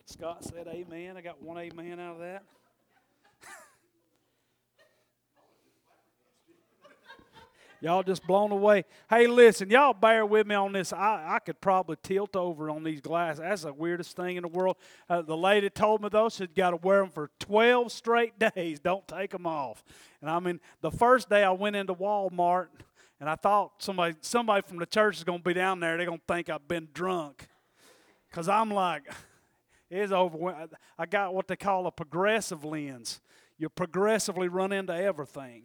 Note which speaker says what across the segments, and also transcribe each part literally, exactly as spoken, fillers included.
Speaker 1: Scott said amen. I got one amen out of that. Y'all just blown away. Hey, listen, y'all bear with me on this. I, I could probably tilt over on these glasses. That's the weirdest thing in the world. Uh, the lady told me, though, she'd got to wear them for twelve straight days. Don't take them off. And, I mean, the first day I went into Walmart, and I thought somebody somebody from the church is going to be down there. They're going to think I've been drunk. Because I'm like, it's over. I got what they call a progressive lens. You progressively run into everything.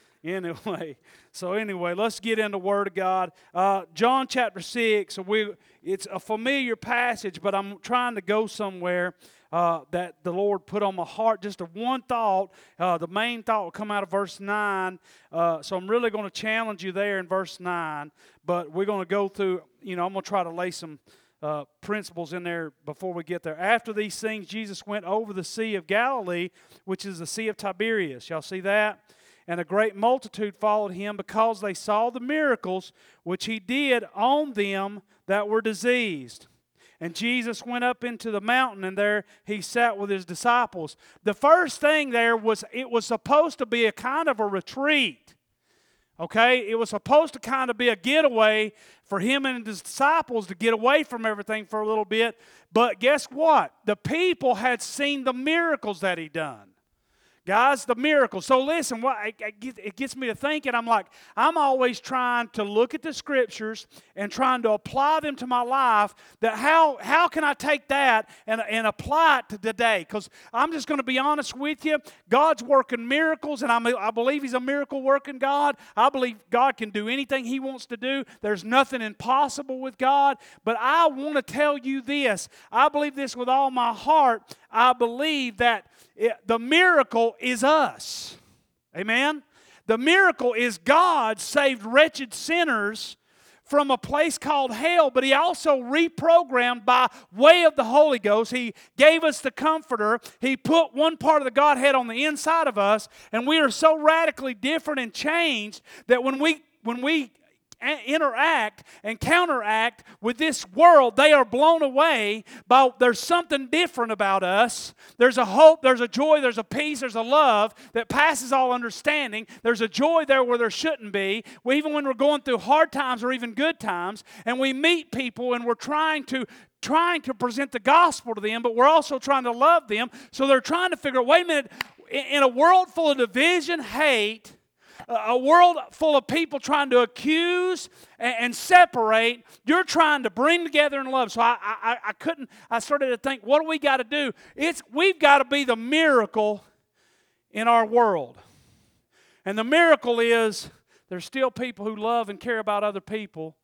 Speaker 1: Anyway, so anyway, let's get into the Word of God. Uh, John chapter six, we, it's a familiar passage, but I'm trying to go somewhere uh, that the Lord put on my heart. Just a one thought. Uh, the main thought will come out of verse nine. Uh, so I'm really going to challenge you there in verse nine. But we're going to go through, you know, I'm going to try to lay some uh, principles in there before we get there. After these things, Jesus went over the Sea of Galilee, which is the Sea of Tiberias. Y'all see that? And a great multitude followed him because they saw the miracles which he did on them that were diseased. And Jesus went up into the mountain, and there he sat with his disciples. The first thing there was, it was supposed to be a kind of a retreat. Okay? It was supposed to kind of be a getaway for him and his disciples to get away from everything for a little bit. But guess what? The people had seen the miracles that he done. Guys, the miracle. So listen, what it gets me to thinking, I'm like, I'm always trying to look at the Scriptures and trying to apply them to my life. That how, how can I take that and, and apply it to today? Because I'm just going to be honest with you. God's working miracles, and I'm, I believe He's a miracle-working God. I believe God can do anything He wants to do. There's nothing impossible with God. But I want to tell you this. I believe this with all my heart. I believe that it, the miracle is us. Amen? The miracle is God saved wretched sinners from a place called hell, but He also reprogrammed by way of the Holy Ghost. He gave us the Comforter. He put one part of the Godhead on the inside of us, and we are so radically different and changed that when we when we interact and counteract with this world, they are blown away by there's something different about us. There's a hope, there's a joy, there's a peace, there's a love that passes all understanding. There's a joy there where there shouldn't be. We, even when we're going through hard times or even good times, and we meet people and we're trying to trying to present the gospel to them, but we're also trying to love them. So they're trying to figure out, wait a minute, in a world full of division, hate, a world full of people trying to accuse and separate, you're trying to bring together in love. So I, I, I couldn't, I started to think, what do we got to do? It's, we've got to be the miracle in our world. And the miracle is there's still people who love and care about other people.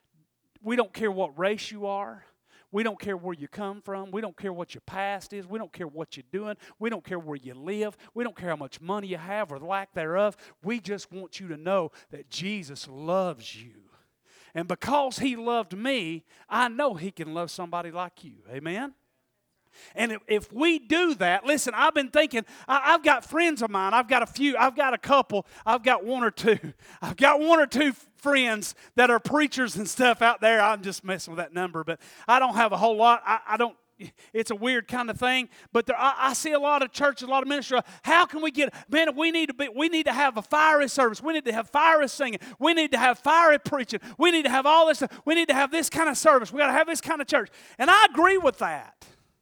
Speaker 1: We don't care what race you are. We don't care where you come from. We don't care what your past is. We don't care what you're doing. We don't care where you live. We don't care how much money you have or lack thereof. We just want you to know that Jesus loves you. And because He loved me, I know He can love somebody like you. Amen? And if, if we do that, listen, I've been thinking, I, I've got friends of mine, I've got a few, I've got a couple, I've got one or two. I've got one or two friends that are preachers and stuff out there. I'm just messing with that number, but I don't have a whole lot. I, I don't, it's a weird kind of thing, but there, I, I see a lot of churches, a lot of ministry. How can we get, man, we need to be, we need to have a fiery service. We need to have fiery singing. We need to have fiery preaching. We need to have all this stuff. We need to have this kind of service. We got to have this kind of church. And I agree with that.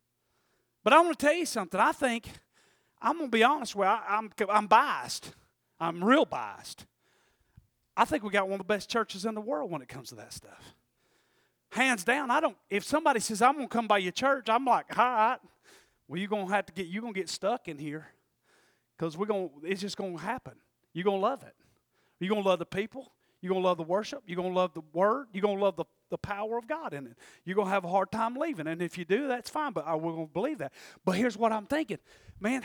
Speaker 1: But I want to tell you something. I think, I'm going to be honest with you, I, I'm, I'm biased. I'm real biased. I think we got one of the best churches in the world when it comes to that stuff. Hands down, I don't, if somebody says, I'm going to come by your church, I'm like, all right, well, you're going to have to get, you're going to get stuck in here because we're going, it's just going to happen. You're going to love it. You're going to love the people. You're going to love the worship. You're going to love the word. You're going to love the, the power of God in it. You're going to have a hard time leaving. And if you do, that's fine, but I will going to believe that. But here's what I'm thinking. Man,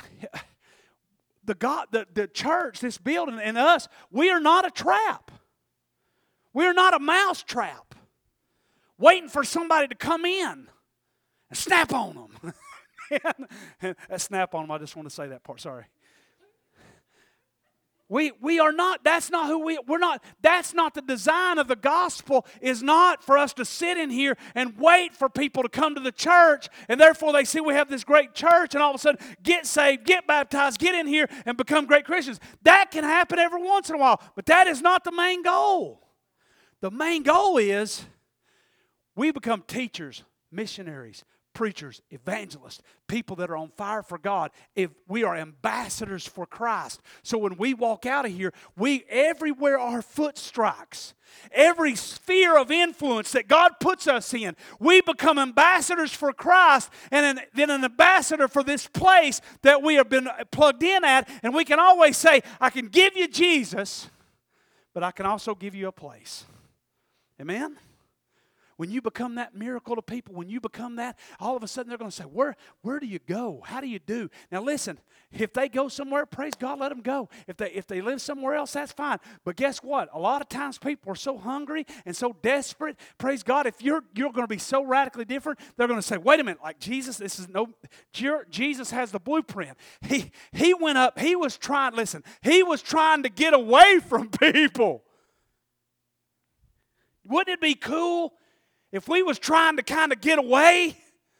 Speaker 1: the God, the, the church, this building, and us, we are not a trap. We are not a mouse trap waiting for somebody to come in and snap on them. Snap on them, I just want to say that part, sorry. We, we are not, that's not who we, we're not, that's not the design of the gospel, is not for us to sit in here and wait for people to come to the church, and therefore they see we have this great church, and all of a sudden get saved, get baptized, get in here, and become great Christians. That can happen every once in a while, but that is not the main goal. The main goal is we become teachers, missionaries, preachers, evangelists, people that are on fire for God. If we are ambassadors for Christ. So when we walk out of here, we everywhere our foot strikes, every sphere of influence that God puts us in, we become ambassadors for Christ, and an, then an ambassador for this place that we have been plugged in at. And we can always say, I can give you Jesus, but I can also give you a place. Amen? When you become that miracle to people, when you become that, all of a sudden they're going to say, where, where do you go? How do you do? Now listen, if they go somewhere, praise God, let them go. If they, if they live somewhere else, that's fine. But guess what? A lot of times people are so hungry and so desperate. Praise God, if you're, you're going to be so radically different, they're going to say, wait a minute, like Jesus, this is no, Jesus has the blueprint. He, he went up, he was trying, listen, he was trying to get away from people. Wouldn't it be cool if we was trying to kind of get away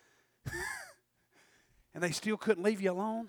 Speaker 1: and they still couldn't leave you alone?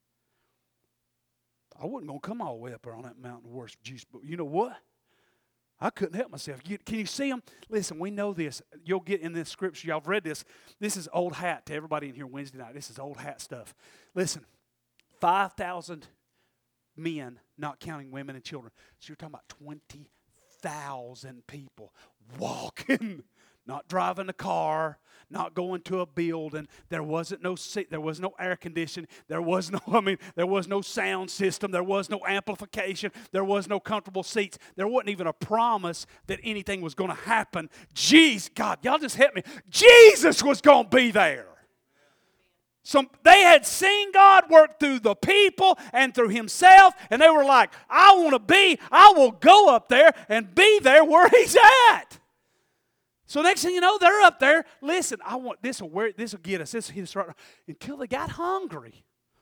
Speaker 1: I wasn't going to come all the way up there on that mountain to worship Jesus, but you know what? I couldn't help myself. You, can you see them? Listen, we know this. You'll get in this scripture. Y'all have read this. This is old hat to everybody in here Wednesday night. This is old hat stuff. Listen, five thousand men, not counting women and children. So you're talking about twenty thousand people walking. Not driving a car, not going to a building. There wasn't no seat, there was no air conditioning. There was no, I mean, there was no sound system. There was no amplification. There was no comfortable seats. There wasn't even a promise that anything was going to happen. Jeez, God, y'all just help me. Jesus was going to be there. Some, they had seen God work through the people and through himself, and they were like, I want to be, I will go up there and be there where he's at. So next thing you know, they're up there. Listen, I want this will wear this will get us. This will hit us right until they got hungry.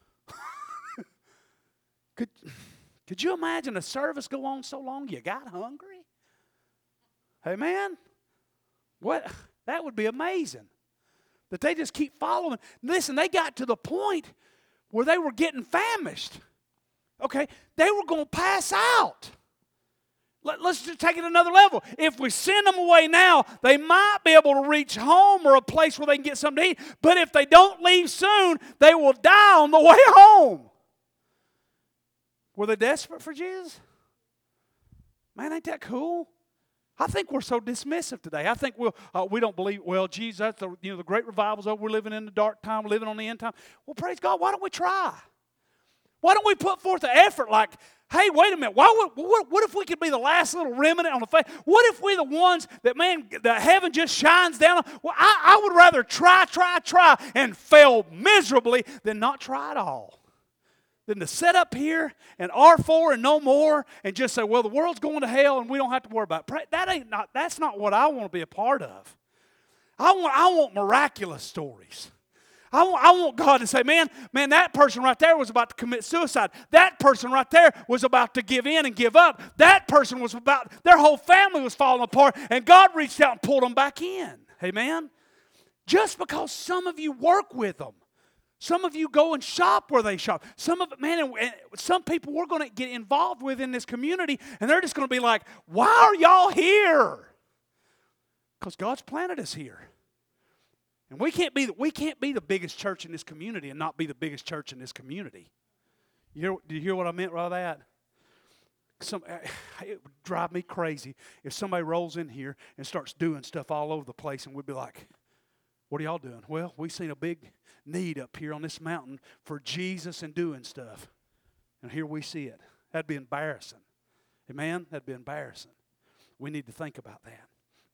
Speaker 1: could, could you imagine a service go on so long you got hungry? Hey man, what? That would be amazing. That they just keep following. Listen, they got to the point where they were getting famished. Okay, they were going to pass out. Let's just take it another level. If we send them away now, they might be able to reach home or a place where they can get something to eat. But if they don't leave soon, they will die on the way home. Were they desperate for Jesus? Man, ain't that cool? I think we're so dismissive today. I think we'll, uh, we don't believe, well, Jesus, that's the, you know, the great revival's over. We're living in the dark time. We're living on the end time. Well, praise God, why don't we try? Why don't we put forth the effort like, hey, wait a minute, why would, what, what if we could be the last little remnant on the faith? What if we're the ones that, man, the heaven just shines down on? Well, I, I would rather try, try, try and fail miserably than not try at all. Than to sit up here and R four and no more and just say, well, the world's going to hell and we don't have to worry about it. That ain't not, that's not what I want to be a part of. I want, I want miraculous stories. I want, I want God to say, man, man, that person right there was about to commit suicide. That person right there was about to give in and give up. That person was about, their whole family was falling apart, and God reached out and pulled them back in. Amen? Just because some of you work with them. Some of you go and shop where they shop. Some of man, and, and some people we're going to get involved with in this community, and they're just going to be like, why are y'all here? Because God's planted us here. And we can't be the, we can't be the biggest church in this community and not be the biggest church in this community. You hear, do you hear what I meant by that? Some, it would drive me crazy if somebody rolls in here and starts doing stuff all over the place, and we'd be like, what are y'all doing? Well, we seen a big need up here on this mountain for Jesus and doing stuff. And here we see it. That'd be embarrassing. Amen? That'd be embarrassing. We need to think about that.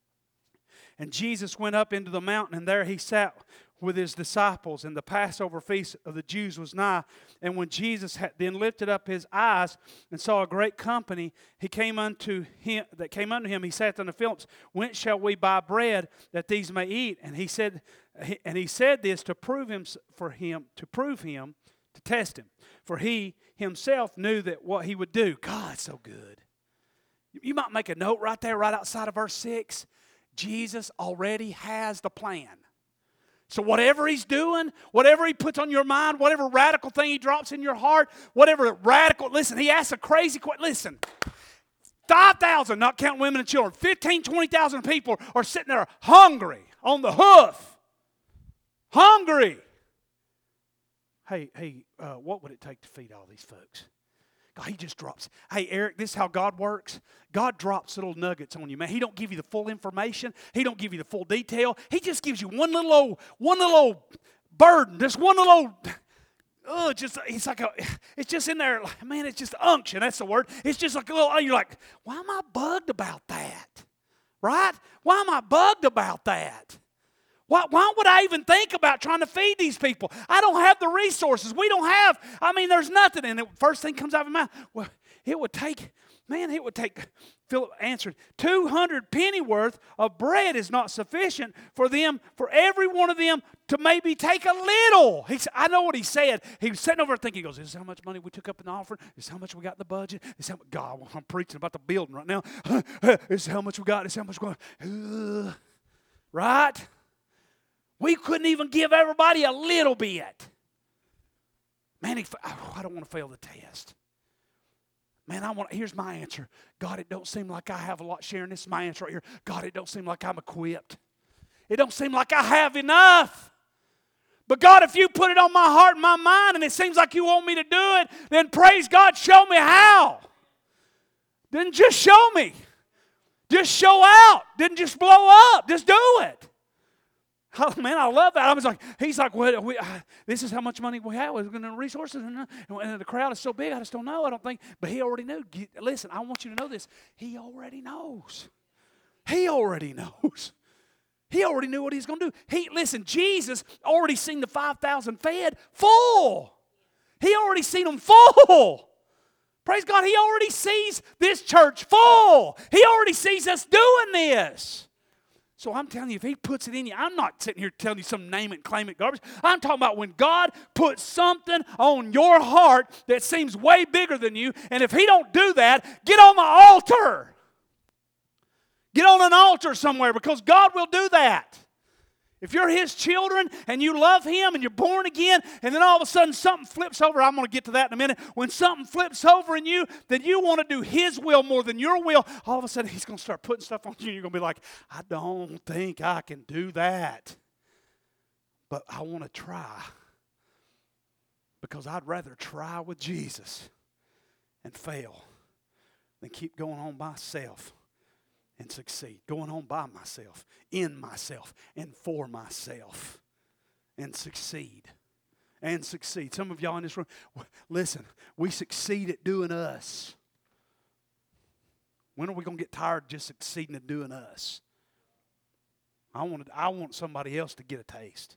Speaker 1: And Jesus went up into the mountain, and there he sat with his disciples, and the Passover feast of the Jews was nigh. And when Jesus had then lifted up his eyes and saw a great company, he came unto him that came unto him. He said unto Philip, whence shall we buy bread that these may eat? And he said, and he said this to prove him for him to prove him to test him. For he himself knew that what he would do. God's so good. You might make a note right there, right outside of verse six. Jesus already has the plan. So whatever he's doing, whatever he puts on your mind, whatever radical thing he drops in your heart, whatever radical, listen, he asks a crazy question. Listen, five thousand, not counting women and children, fifteen, twenty thousand people are sitting there hungry, on the hoof, hungry. Hey, hey, uh, what would it take to feed all these folks? God, he just drops. Hey, Eric, this is how God works. God drops little nuggets on you, man. He don't give you the full information. He don't give you the full detail. He just gives you one little old, one little old burden, just one little old, oh, just, it's like a, it's just in there, man, it's just unction, that's the word. It's just like a little, you're like, why am I bugged about that? Right? Why am I bugged about that? Why, why would I even think about trying to feed these people? I don't have the resources. We don't have, I mean, there's nothing. And the first thing comes out of my mouth, well, it would take, man, it would take, Philip answered, two hundred pennyworth of bread is not sufficient for them, for every one of them to maybe take a little. He said, I know what he said. He was sitting over there thinking, he goes, this is how much money we took up in the offering. This is how much we got in the budget. This is how much, God, I'm preaching about the building right now. This is how much we got. This is how much we got. Uh, right? We couldn't even give everybody a little bit. Man, he, oh, I don't want to fail the test. Man, I want. Here's my answer. God, it don't seem like I have a lot sharing. This is my answer right here. God, it don't seem like I'm equipped. It don't seem like I have enough. But God, if you put it on my heart and my mind and it seems like you want me to do it, then praise God, show me how. Then just show me. Just show out. Then just blow up. Just do it. Oh, man, I love that. I was like, he's like, well, we, uh, this is how much money we have. We're going to resources, and, and the crowd is so big. I just don't know. I don't think. But he already knew. Listen, I want you to know this. He already knows. He already knows. He already knew what he's going to do. He listen. Jesus already seen the five thousand fed full. He already seen them full. Praise God. He already sees this church full. He already sees us doing this. So I'm telling you, if he puts it in you, I'm not sitting here telling you some name it, claim it garbage. I'm talking about when God puts something on your heart that seems way bigger than you, and if he don't do that, get on the altar. Get on an altar somewhere because God will do that. If you're his children and you love him and you're born again and then all of a sudden something flips over, I'm going to get to that in a minute. When something flips over in you, then you want to do his will more than your will. All of a sudden he's going to start putting stuff on you and you're going to be like, I don't think I can do that. But I want to try because I'd rather try with Jesus and fail than keep going on myself and succeed. Going on by myself, in myself, and for myself. And succeed. And succeed. Some of y'all in this room, listen, we succeed at doing us. When are we going to get tired of just succeeding at doing us? I want, I want somebody else to get a taste.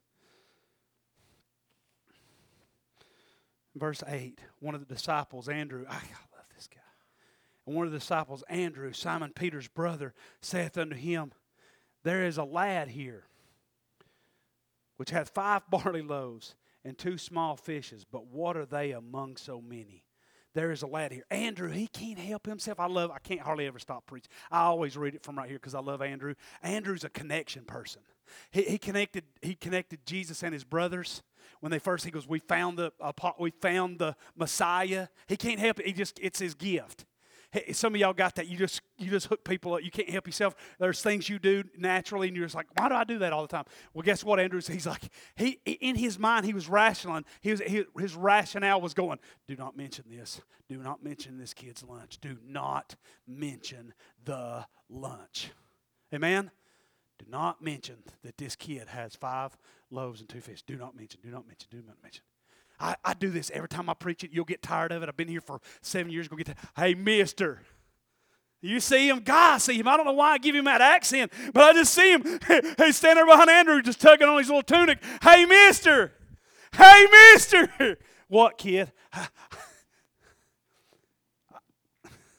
Speaker 1: Verse eight, one of the disciples, Andrew, I love this guy. And one of the disciples, Andrew, Simon Peter's brother, saith unto him, there is a lad here, which hath five barley loaves and two small fishes, but what are they among so many? There is a lad here. Andrew, he can't help himself. I love, I can't hardly ever stop preaching. I always read it from right here because I love Andrew. Andrew's a connection person. He, he connected, he connected Jesus and his brothers. When they first, he goes, we found the, uh, we found the Messiah. He can't help it. He just, it's his gift. Hey, some of y'all got that. You just you just hook people up. You can't help yourself. There's things you do naturally, and you're just like, why do I do that all the time? Well, guess what, Andrew? He's like, he in his mind, he was rationaling. He was he, his rationale was going, do not mention this. Do not mention this kid's lunch. Do not mention the lunch. Amen? Do not mention that this kid has five loaves and two fish. Do not mention, do not mention, do not mention. I, I do this every time I preach it. You'll get tired of it. I've been here for seven years. Go get to, hey, mister. You see him? God, I see him. I don't know why I give him that accent, but I just see him. Hey, standing there behind Andrew, just tugging on his little tunic. Hey, mister. Hey, mister. What, kid?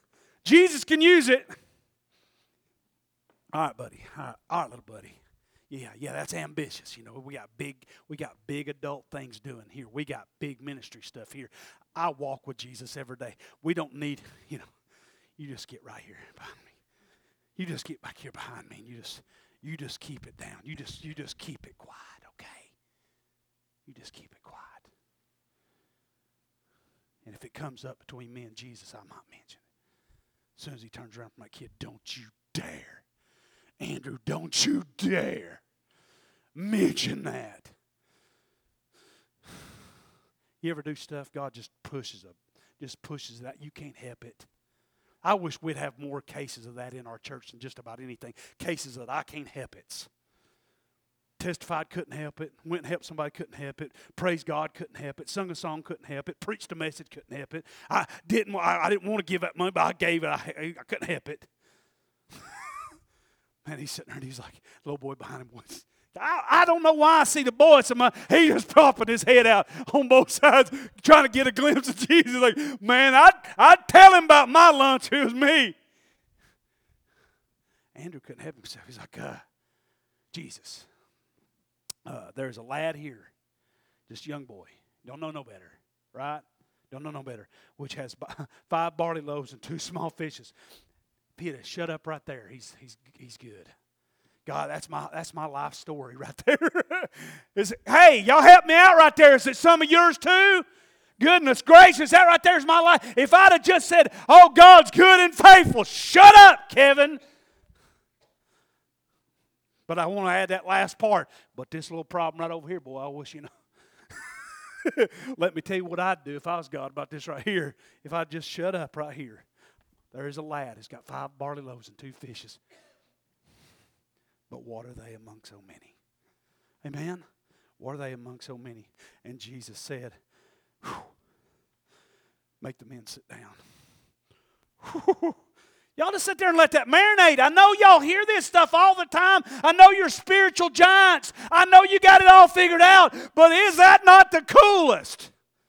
Speaker 1: Jesus can use it. All right, buddy. All right, all right little buddy. Yeah, yeah, that's ambitious. You know, we got big, we got big adult things doing here. We got big ministry stuff here. I walk with Jesus every day. We don't need, you know, you just get right here behind me. You just get back here behind me, and you just, you just keep it down. You just, you just keep it quiet, okay? You just keep it quiet. And if it comes up between me and Jesus, I might mention it. As soon as he turns around from my kid, don't you dare. Andrew, don't you dare mention that. You ever do stuff, God just pushes up, just pushes it out. You can't help it. I wish we'd have more cases of that in our church than just about anything. Cases that I can't help it. Testified, couldn't help it. Went and helped somebody, couldn't help it. Praised God, couldn't help it. Sung a song, couldn't help it. Preached a message, couldn't help it. I didn't. I, I didn't want to give that money, but I gave it. I, I couldn't help it. And he's sitting there, and he's like, little boy behind him was. I, I don't know why I see the boy. So my, he just popping his head out on both sides, trying to get a glimpse of Jesus. Like, man, I'd, I'd tell him about my lunch. It was me. Andrew couldn't help himself. He's like, uh, Jesus, uh, there's a lad here, just a young boy. Don't know no better, right? Don't know no better, which has five barley loaves and two small fishes. Peter, shut up right there. He's he's he's good. God, that's my that's my life story right there. Is it, hey, y'all help me out right there. Is it some of yours too? Goodness gracious, that right there is my life. If I'd have just said, oh, God's good and faithful, shut up, Kevin. But I want to add that last part. But this little problem right over here, boy, I wish you know. Let me tell you what I'd do if I was God about this right here. If I'd just shut up right here. There is a lad who's got five barley loaves and two fishes. But what are they among so many? Amen? What are they among so many? And Jesus said, make the men sit down. Whew. Y'all just sit there and let that marinate. I know y'all hear this stuff all the time. I know you're spiritual giants. I know you got it all figured out. But is that not the coolest?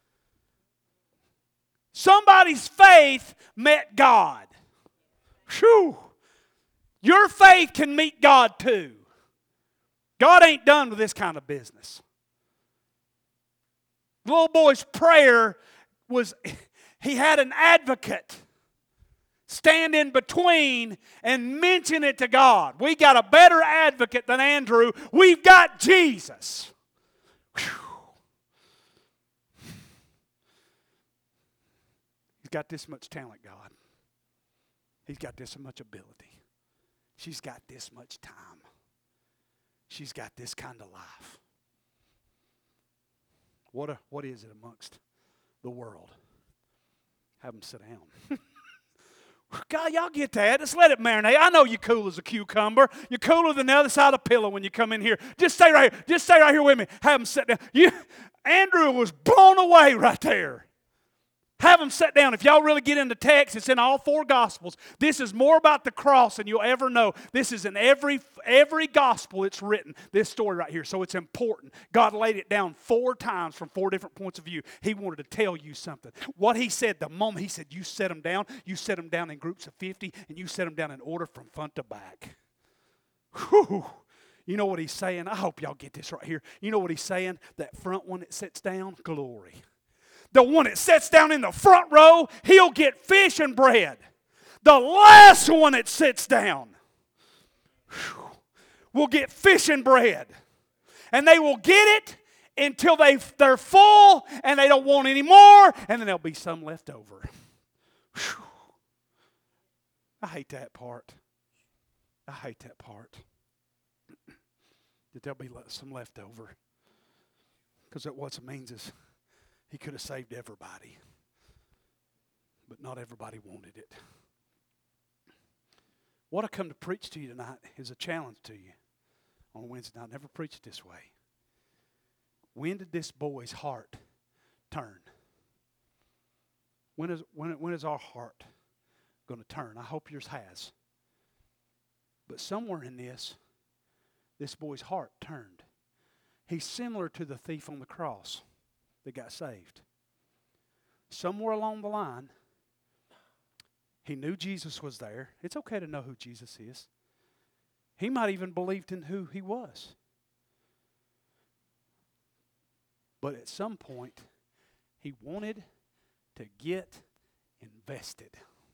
Speaker 1: Somebody's faith met God. Whew. Your faith can meet God too. God ain't done with this kind of business. The little boy's prayer was, he had an advocate stand in between and mention it to God. We got a better advocate than Andrew. We've got Jesus. Whew. He's got this much talent, God. He's got this much ability. She's got this much time. She's got this kind of life. What, a, what is it amongst the world? Have them sit down. God, y'all get that. Just let it marinate. I know you're cool as a cucumber. You're cooler than the other side of the pillow when you come in here. Just stay right here. Just stay right here with me. Have them sit down. You, Andrew was blown away right there. Have them sit down. If y'all really get into text, it's in all four Gospels. This is more about the cross than you'll ever know. This is in every, every Gospel it's written, this story right here. So it's important. God laid it down four times from four different points of view. He wanted to tell you something. What he said the moment he said, you set them down, you set them down in groups of fifty, and you set them down in order from front to back. Whew. You know what he's saying? I hope y'all get this right here. You know what he's saying? That front one that sits down, glory. The one that sits down in the front row, he'll get fish and bread. The last one that sits down whew, will get fish and bread. And they will get it until they, they're full and they don't want any more, and then there'll be some left over. Whew. I hate that part. I hate that part. That there'll be some left over. Because what it means is, he could have saved everybody, but not everybody wanted it. What I come to preach to you tonight is a challenge to you on Wednesday night. I never preached this way. When did this boy's heart turn? When is, when, when is our heart going to turn? I hope yours has. But somewhere in this, this boy's heart turned. He's similar to the thief on the cross that got saved. Somewhere along the line, he knew Jesus was there. It's okay to know who Jesus is. He might even believed in who he was. But at some point, he wanted to get invested.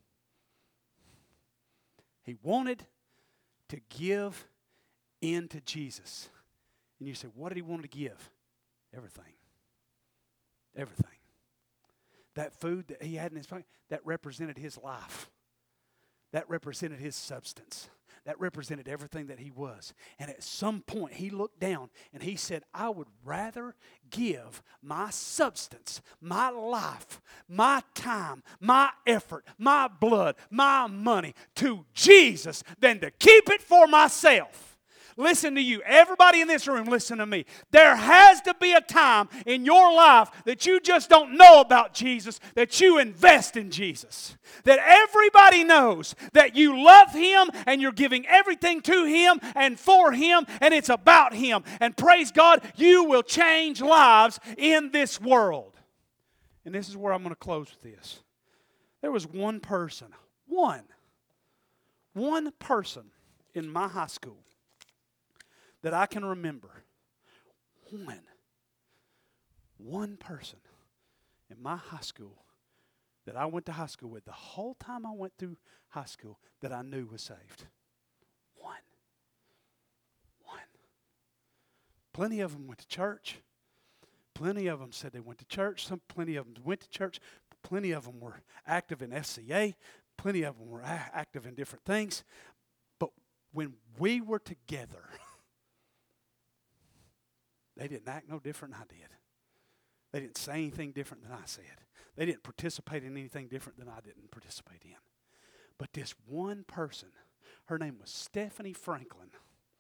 Speaker 1: He wanted to give in to Jesus. And you say, what did he want to give? Everything. Everything. That food that he had in his pocket, that represented his life. That represented his substance. That represented everything that he was. And at some point, he looked down and he said, I would rather give my substance, my life, my time, my effort, my blood, my money to Jesus than to keep it for myself. Listen to you. Everybody in this room, listen to me. There has to be a time in your life that you just don't know about Jesus, that you invest in Jesus. That everybody knows that you love Him and you're giving everything to Him and for Him and it's about Him. And praise God, you will change lives in this world. And this is where I'm going to close with this. There was one person, one, one person in my high school that I can remember, one, one person in my high school that I went to high school with the whole time I went through high school that I knew was saved. One. One. Plenty of them went to church. Plenty of them said they went to church. Some, plenty of them went to church. Plenty of them were active in F C A. Plenty of them were a- active in different things. But when we were together, they didn't act no different than I did. They didn't say anything different than I said. They didn't participate in anything different than I didn't participate in. But this one person, her name was Stephanie Franklin.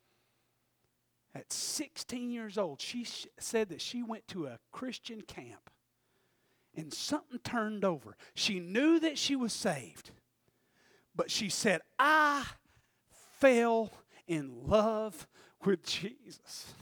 Speaker 1: At sixteen years old, she sh- said that she went to a Christian camp and something turned over. She knew that she was saved, but she said, I fell in love with Jesus.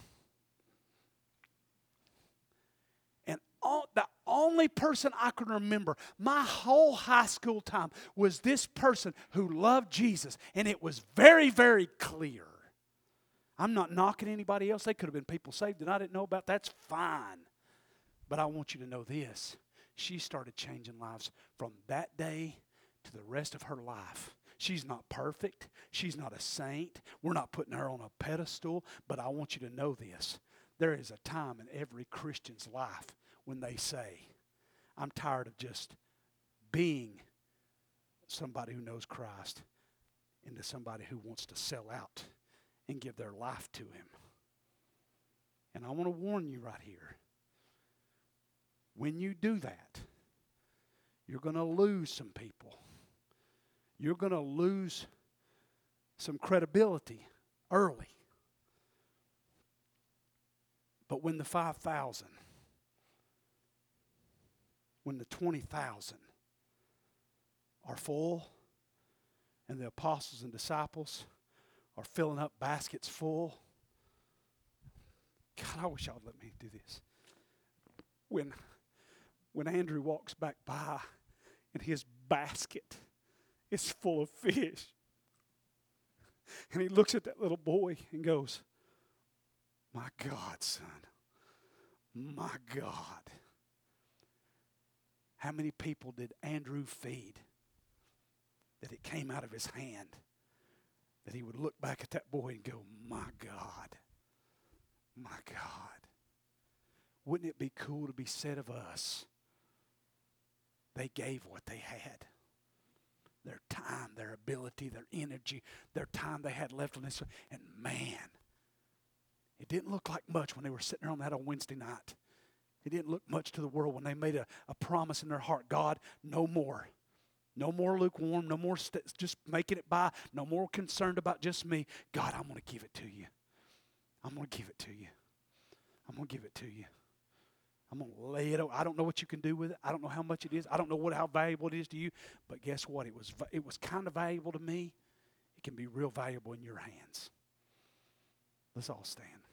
Speaker 1: All, the only person I can remember my whole high school time was this person who loved Jesus. And it was very, very clear. I'm not knocking anybody else. They could have been people saved that I didn't know about. That's fine. But I want you to know this. She started changing lives from that day to the rest of her life. She's not perfect. She's not a saint. We're not putting her on a pedestal. But I want you to know this. There is a time in every Christian's life when they say, I'm tired of just being somebody who knows Christ into somebody who wants to sell out and give their life to Him. And I want to warn you right here. When you do that, you're going to lose some people. You're going to lose some credibility early. But when the five thousand, when the twenty thousand are full and the apostles and disciples are filling up baskets full, God, I wish y'all would let me do this. When, when Andrew walks back by and his basket is full of fish, and he looks at that little boy and goes, my God, son, my God. How many people did Andrew feed that it came out of his hand? That he would look back at that boy and go, my God, my God. Wouldn't it be cool to be said of us? They gave what they had. Their time, their ability, their energy, their time they had left on this. And man, it didn't look like much when they were sitting there on that on Wednesday night. It didn't look much to the world when they made a, a promise in their heart. God, no more. No more lukewarm. No more st- just making it by. No more concerned about just me. God, I'm going to give it to you. I'm going to give it to you. I'm going to give it to you. I'm going to lay it over. I don't know what you can do with it. I don't know how much it is. I don't know what how valuable it is to you. But guess what? It was, it was kind of valuable to me. It can be real valuable in your hands. Let's all stand.